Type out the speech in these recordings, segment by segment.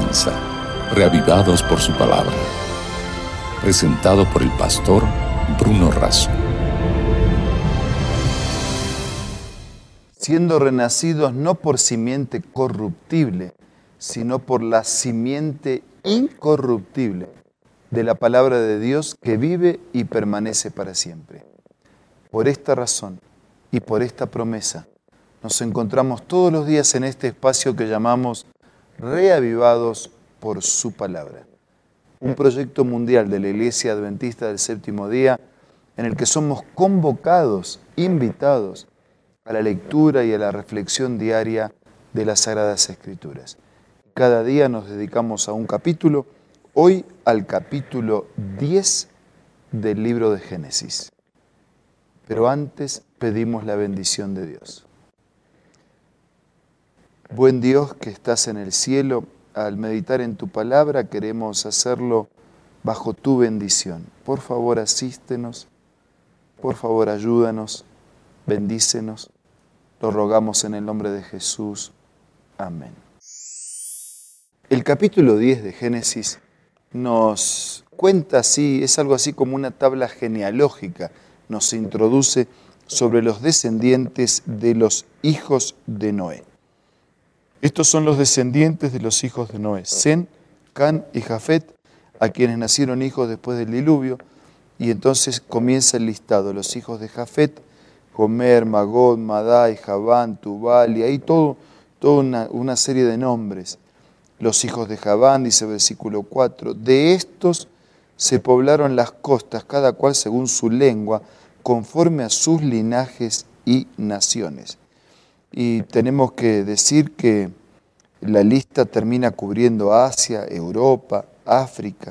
comienza, reavivados por su palabra. Presentado por el pastor Bruno Razo. Siendo renacidos no por simiente corruptible, sino por la simiente incorruptible de la palabra de Dios que vive y permanece para siempre. Por esta razón y por esta promesa, nos encontramos todos los días en este espacio que llamamos Reavivados por su palabra. Un proyecto mundial de la Iglesia Adventista del Séptimo Día en el que somos convocados, invitados a la lectura y a la reflexión diaria de las Sagradas Escrituras. Cada día nos dedicamos a un capítulo, hoy al capítulo 10 del libro de Génesis. Pero antes pedimos la bendición de Dios. Buen Dios que estás en el cielo, al meditar en tu palabra queremos hacerlo bajo tu bendición. Por favor, asístenos, por favor, ayúdanos, bendícenos. Lo rogamos en el nombre de Jesús. Amén. El capítulo 10 de Génesis nos cuenta así, es algo así como una tabla genealógica, nos introduce sobre los descendientes de los hijos de Noé. Estos son los descendientes de los hijos de Noé, Sem, Cam y Jafet, a quienes nacieron hijos después del diluvio, y entonces comienza el listado, los hijos de Jafet, Gomer, Magog, Madai, Javán, Tubal, y ahí toda una serie de nombres. Los hijos de Javán, dice versículo 4, de estos se poblaron las costas, cada cual según su lengua, conforme a sus linajes y naciones. Y tenemos que decir que la lista termina cubriendo Asia, Europa, África,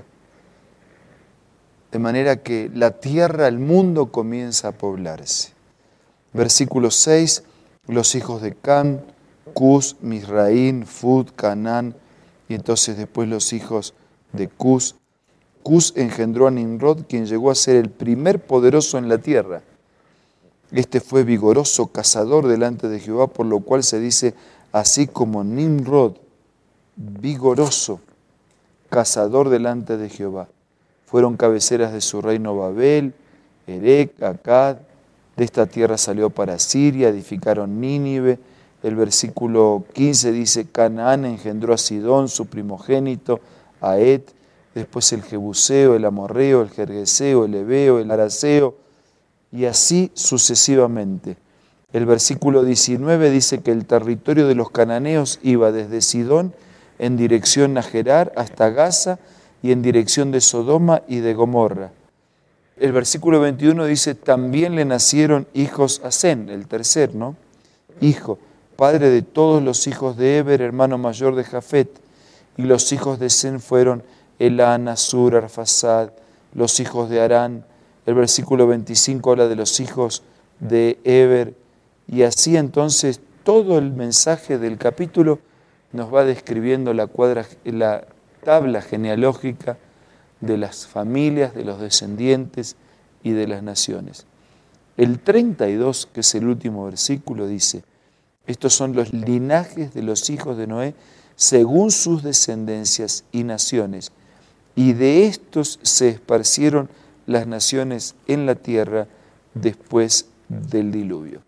de manera que la tierra, el mundo comienza a poblarse. Versículo 6, los hijos de Cam, Cus, Misraín, Fud, Canaán, y entonces después los hijos de Cus. Cus engendró a Nimrod, quien llegó a ser el primer poderoso en la tierra. Este fue vigoroso cazador delante de Jehová, por lo cual se dice, así como Nimrod, vigoroso cazador delante de Jehová. Fueron cabeceras de su reino Babel, Erec, Accad. De esta tierra salió para Siria, edificaron Nínive. El versículo 15 dice, Canaán engendró a Sidón, su primogénito, a Et, después el Jebuseo, el Amorreo, el Gergeseo, el Ebeo, el Araseo, y así sucesivamente. El versículo 19 dice que el territorio de los cananeos iba desde Sidón en dirección a Gerar hasta Gaza y en dirección de Sodoma y de Gomorra. El versículo 21 dice, también le nacieron hijos a Sem, el tercer, hijo, padre de todos los hijos de Eber, hermano mayor de Jafet. Y los hijos de Sem fueron Elán, Asur, Arfasad, los hijos de Arán. El versículo 25 habla de los hijos de Eber. Y así entonces todo el mensaje del capítulo nos va describiendo la tabla genealógica de las familias, de los descendientes y de las naciones. El 32, que es el último versículo, dice, estos son los linajes de los hijos de Noé según sus descendencias y naciones, y de estos se esparcieron las naciones en la tierra después del diluvio.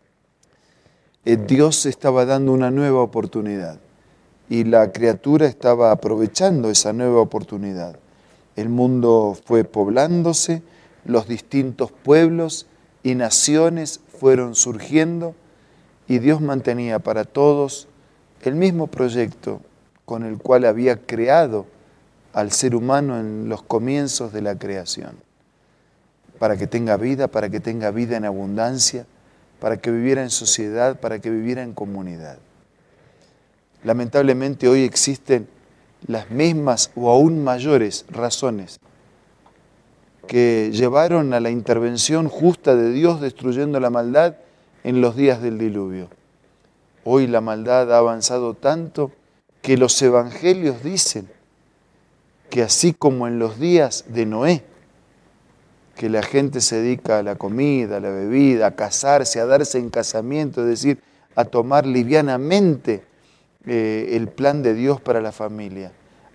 Dios estaba dando una nueva oportunidad y la criatura estaba aprovechando esa nueva oportunidad. El mundo fue poblándose, los distintos pueblos y naciones fueron surgiendo y Dios mantenía para todos el mismo proyecto con el cual había creado al ser humano en los comienzos de la creación. Para que tenga vida en abundancia, para que viviera en sociedad, para que viviera en comunidad. Lamentablemente hoy existen las mismas o aún mayores razones que llevaron a la intervención justa de Dios destruyendo la maldad en los días del diluvio. Hoy la maldad ha avanzado tanto que los evangelios dicen que así como en los días de Noé, que la gente se dedica a la comida, a la bebida, a casarse, a darse en casamiento, es decir, a tomar livianamente el plan de Dios para la familia.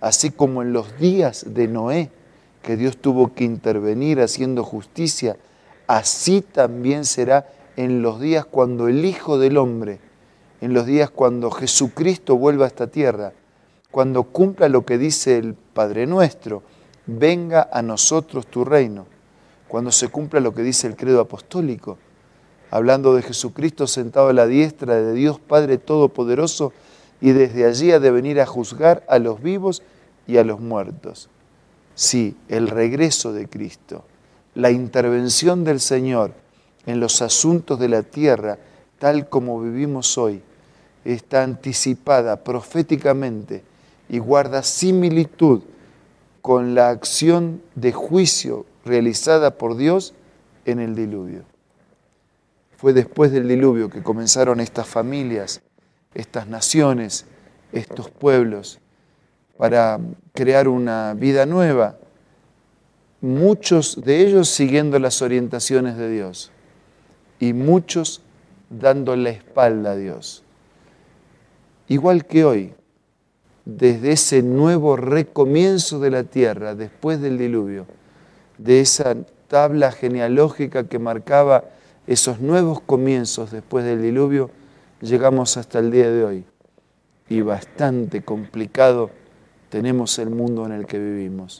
así como en los días de Noé, que Dios tuvo que intervenir haciendo justicia, así también será en los días cuando el Hijo del Hombre, en los días cuando Jesucristo vuelva a esta tierra, cuando cumpla lo que dice el Padre Nuestro, venga a nosotros tu reino, cuando se cumpla lo que dice el credo apostólico, hablando de Jesucristo sentado a la diestra de Dios Padre Todopoderoso y desde allí ha de venir a juzgar a los vivos y a los muertos. Sí, el regreso de Cristo, la intervención del Señor en los asuntos de la tierra, tal como vivimos hoy, está anticipada proféticamente y guarda similitud con la acción de juicio realizada por Dios en el diluvio. Fue después del diluvio que comenzaron estas familias, estas naciones, estos pueblos, para crear una vida nueva, muchos de ellos siguiendo las orientaciones de Dios y muchos dando la espalda a Dios. Igual que hoy, desde ese nuevo recomienzo de la tierra, después del diluvio, de esa tabla genealógica que marcaba esos nuevos comienzos después del diluvio, llegamos hasta el día de hoy. Y bastante complicado tenemos el mundo en el que vivimos,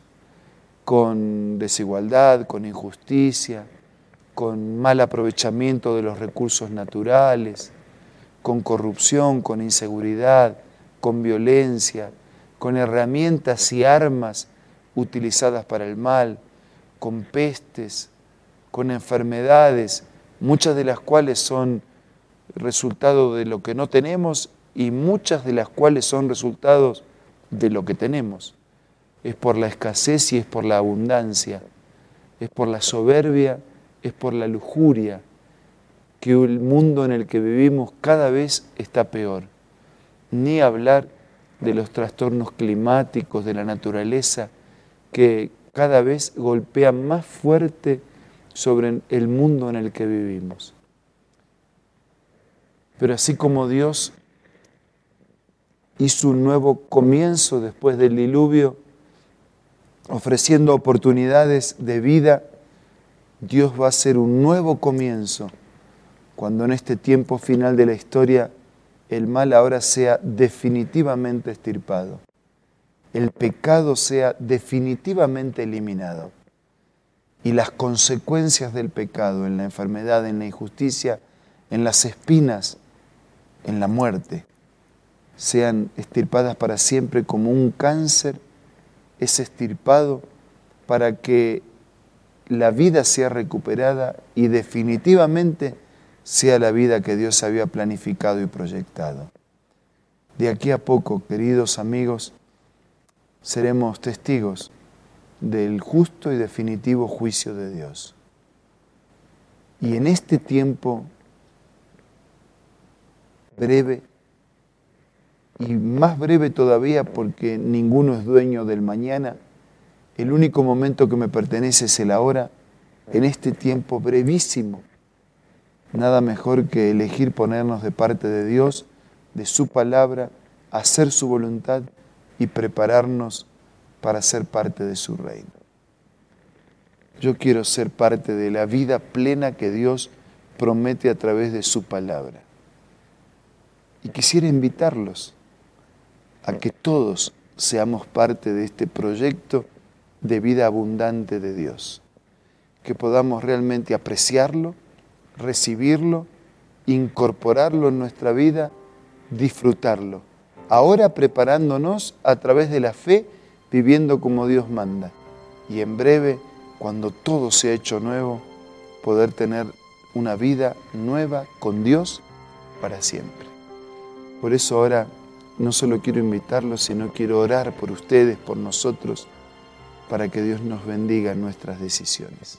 con desigualdad, con injusticia, con mal aprovechamiento de los recursos naturales, con corrupción, con inseguridad, con violencia, con herramientas y armas utilizadas para el mal, con pestes, con enfermedades, muchas de las cuales son resultado de lo que no tenemos y muchas de las cuales son resultados de lo que tenemos. Es por la escasez y es por la abundancia, es por la soberbia, es por la lujuria, que el mundo en el que vivimos cada vez está peor. Ni hablar de los trastornos climáticos, de la naturaleza, que cada vez golpean más fuerte sobre el mundo en el que vivimos. Pero así como Dios hizo un nuevo comienzo después del diluvio, ofreciendo oportunidades de vida, Dios va a hacer un nuevo comienzo cuando en este tiempo final de la historia el mal ahora sea definitivamente extirpado, el pecado sea definitivamente eliminado y las consecuencias del pecado en la enfermedad, en la injusticia, en las espinas, en la muerte, sean extirpadas para siempre como un cáncer es extirpado para que la vida sea recuperada y definitivamente sea la vida que Dios había planificado y proyectado. De aquí a poco, queridos amigos, seremos testigos del justo y definitivo juicio de Dios. Y en este tiempo breve, y más breve todavía porque ninguno es dueño del mañana, el único momento que me pertenece es el ahora, en este tiempo brevísimo, nada mejor que elegir ponernos de parte de Dios, de su palabra, hacer su voluntad y prepararnos para ser parte de su reino. Yo quiero ser parte de la vida plena que Dios promete a través de su palabra. Y quisiera invitarlos a que todos seamos parte de este proyecto de vida abundante de Dios, que podamos realmente apreciarlo, recibirlo, incorporarlo en nuestra vida, disfrutarlo. Ahora preparándonos a través de la fe, viviendo como Dios manda. Y en breve, cuando todo sea hecho nuevo, poder tener una vida nueva con Dios para siempre. Por eso ahora no solo quiero invitarlos, sino quiero orar por ustedes, por nosotros, para que Dios nos bendiga en nuestras decisiones.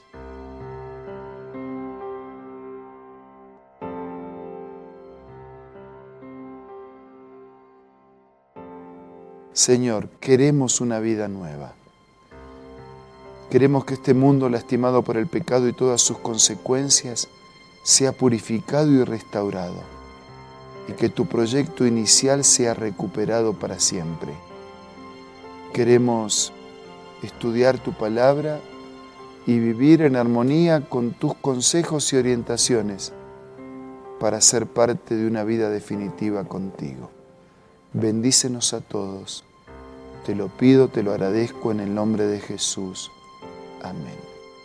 Señor, queremos una vida nueva. Queremos que este mundo lastimado por el pecado y todas sus consecuencias sea purificado y restaurado, y que tu proyecto inicial sea recuperado para siempre. Queremos estudiar tu palabra y vivir en armonía con tus consejos y orientaciones para ser parte de una vida definitiva contigo. Bendícenos a todos. Te lo pido, te lo agradezco en el nombre de Jesús. Amén.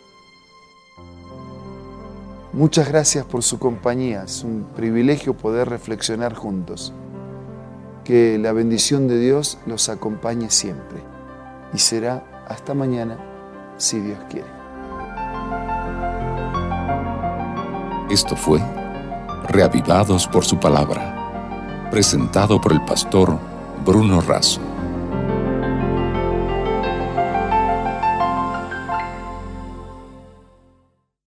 Muchas gracias por su compañía. Es un privilegio poder reflexionar juntos. Que la bendición de Dios los acompañe siempre. Y será hasta mañana, si Dios quiere. Esto fue Reavivados por su palabra, presentado por el pastor Bruno Razo.